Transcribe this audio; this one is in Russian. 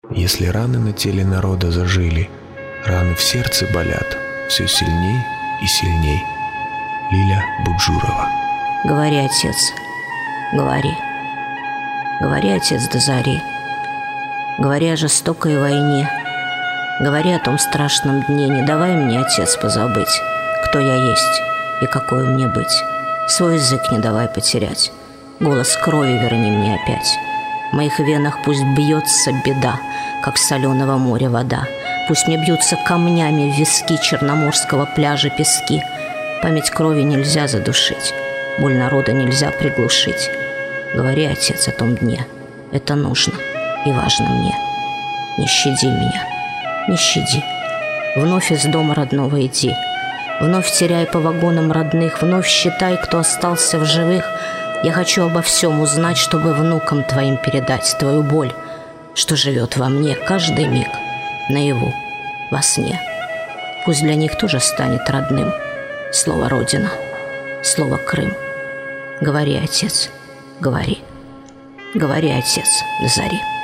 Если раны на теле народа зажили, раны в сердце болят все сильней и сильней. Лиля Буджурова. Говори, отец, говори. Говори, отец, до зари. Говори о жестокой войне. Говори о том страшном дне. Не давай мне, отец, позабыть, кто я есть и какой мне быть. Свой язык не давай потерять. Голос крови верни мне опять. В моих венах пусть бьется беда, как в соленого моря вода. Пусть мне бьются камнями в виски черноморского пляжа пески. Память крови нельзя задушить, боль народа нельзя приглушить. Говори, отец, о том дне. Это нужно и важно мне. Не щади меня, не щади. Вновь из дома родного иди. Вновь теряй по вагонам родных. Вновь считай, кто остался в живых. Я хочу обо всем узнать, чтобы внукам твоим передать твою боль, что живет во мне каждый миг, наяву, во сне. Пусть для них тоже станет родным слово «Родина», слово «Крым». Говори, отец, говори. Говори, отец, до зари.